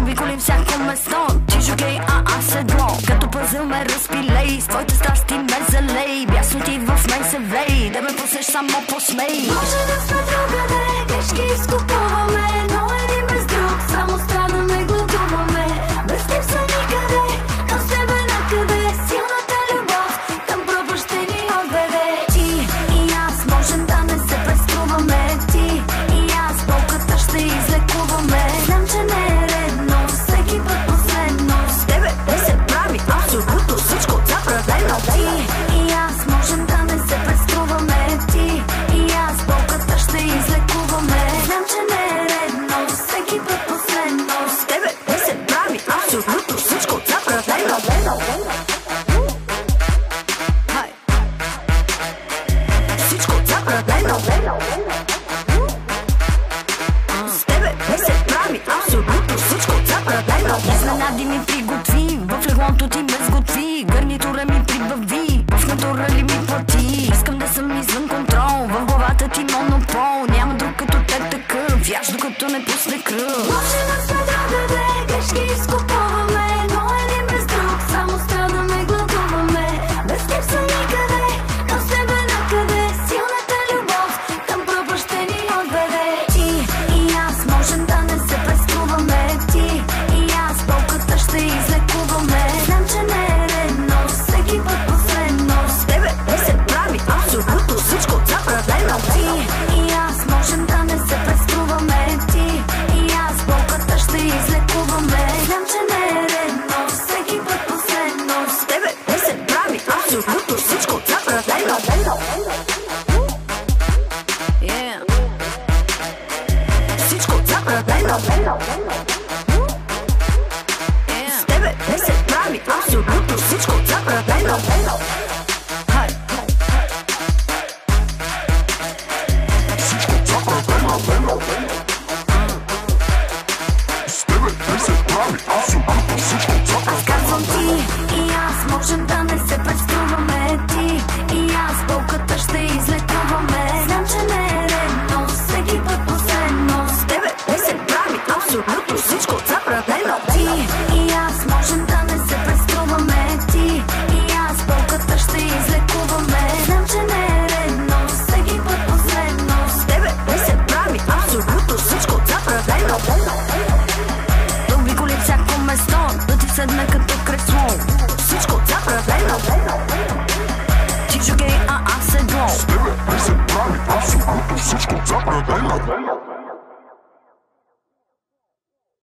Обиколим всяко место, ти жугей, аз седло. Като пъзъл ме разпилей, с твоите страсти ме залей. Бясно ти в мен се влей, да ме пуснеш само посмей. Може да сме другаде, грешки изкупуваме, но един без друг само страдаме, гладуваме. Без теб са никъде, но с тебе накъде. Силната любов към пропащи ни отведе. Ти и аз можем да не се преструваме. Ти и аз болката ще излекуваме. Знам, че не е редно, всеки път последно. С тебе не се прави абсолютно всичко забравено. Ти и аз можем да не се преструваме. Ти и аз болката ще излекуваме. Знам, че не е редно, всеки път последно. С тебе не се прави абсолютно всичко забравено. Всичко забравено. С тебе не се прави абсолютно всичко забравено. Изненади ми приготви, в леглото ти ме сготви. Гарнитура ми прибави, в натура ли ми плати. Искам да съм извън контрол, в главата ти монопол. Няма друг като теб такъв, яш докато не пусне кръв. Може да сме другаде, грешки изкупуваме, но един без друг само страдаме, гладуваме. Без теб са никъде, но с тебе накъде. Силната любов към пропащи ни отведе. Ти и аз можем да не се преструваме. Ти и аз болката ще излекуваме. Знам, че не е редно, всеки път последно. С тебе не се прави абсолютно всичко забравено. Ти и аз можем да не се преструваме. Ти и аз болката ще излекуваме. Знам, че не е редно, всеки път последно. С тебе не се прави абсолютно всичко забравено. Всичко забравено. С тебе не се прави абсолютно всичко забравено. Аз казвам ти и аз можем да не се преструваме. Ти и аз болката ще излекуваме. Знам, че не е редно, всеки път последно. С тебе не се прави абсолютно всичко забравено. Ти и аз можем да не се преструваме. Ти и аз болката ще излекуваме. Знам, че не е редно, всеки път последно. С тебе не се прави абсолютно всичко забравено. Да обиколим всяко место, да ти седна като кресло. Всичко забравено. Ти жугей, аз седло. С тебе не се прави абсолютно всичко забравено.